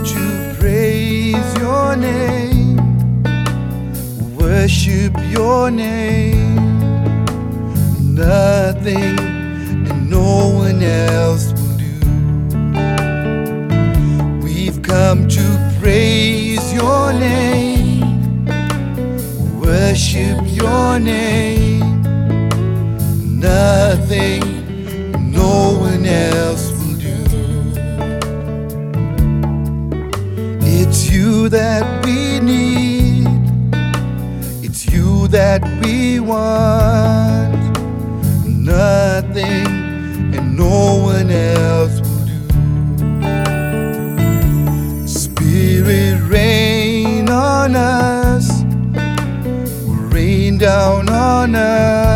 to praise your name, worship your name. Nothing and no one else will do. We've come to praise your name, worship your name. Nothing, no one else will do. It's you that we need, it's you that we want. Nothing and no one else will do. Spirit, rain on us, rain down on us.